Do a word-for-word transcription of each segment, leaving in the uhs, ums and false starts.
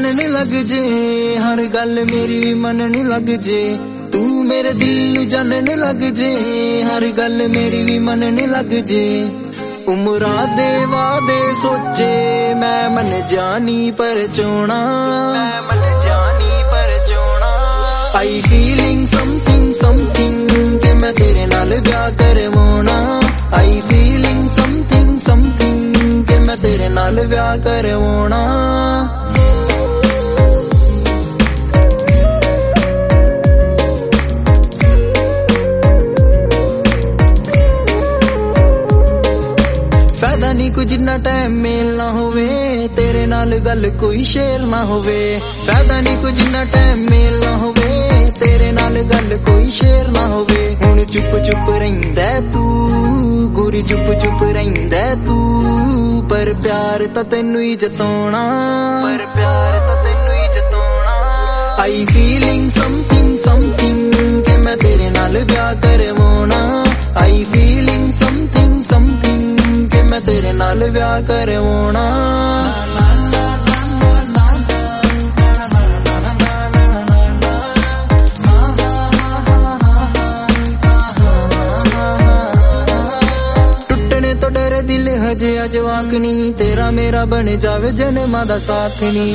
जानन लग जे, हर गल मेरी भी मनन लग जे। तू मेरे दिल नू जानन लग जे, हर गल मेरी भी मनन लग जे। उमरा दे वादे सोचे मैं मन जानी पर चोना, मैं मन जानी पर चोना। आई फीलिंग समथिंग समथिंग के मैं तेरे नाल ब्याह करवाना। आई फीलिंग समथिंग समथिंग के मैं तेरे नाल ब्याह करवाना। फायदा नहीं कुछ जिन्ना टाइम मेल ना होवे, तेरे नाल गल कोई शेर ना होवे। फायदा नहीं कुछ जिन्ना टाइम मेल ना होवे, तेरे नाल गल कोई शेर ना होवे। हुण चुप चुप रहिंदा तू गोरी, चुप चुप रहिंदा तू, पर प्यार तां तैनू ही जताउणा, पर प्यार तां तैनू ही जताउणा। आई फीलिंग समथिंग समथिंग के मैं तेरे नाल ब्याह करवाना। आई फीलिंग समथिंग समथिंग के मैं तेरे नाल ब्याह करवाना। टुटने तो डरे दिल हजे अजवाक नी, तेरा मेरा बन जावे जन्मां दा साथ नी।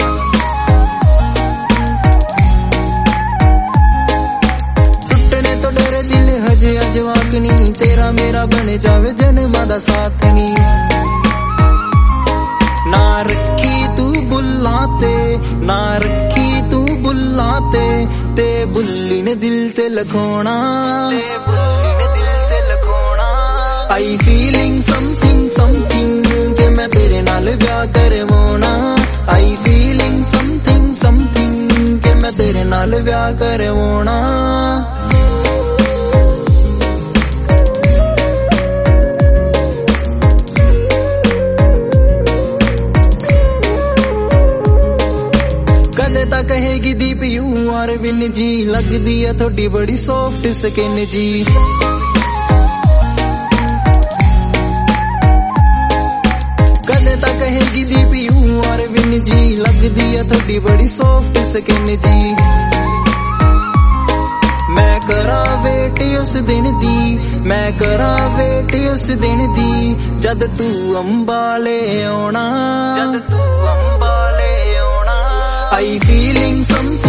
जवाक नी, तेरा मेरा बन जावे जन्मां दा साथ नी। ना रखी तू बुल्ला ते, ना रखी तू बुल्ला ते, ते बुल्ली ने दिल ते लखोना, ते बुल्ली ने दिल ते लखोना। आई फीलिंग समथिंग समथिंग के मैं तेरे नाल ब्याह करवाना। आई फीलिंग समथिंग समथिंग के मैं तेरे नाल ब्याह करवाना। कदे ता कहेगी Deep you are win ji, लगदी है थोड़ी बड़ी सॉफ्ट स्किन जी। कदे ता कहेगी Deep you are win ji, लगदी है थोड़ी बड़ी सॉफ्ट स्किन जी। मैं करा वेट उस दिन दी, मैं करा वेट उस दिन दी, जद तू अंबाले आउणा, जद तू अंबाले आउणा। I feeling something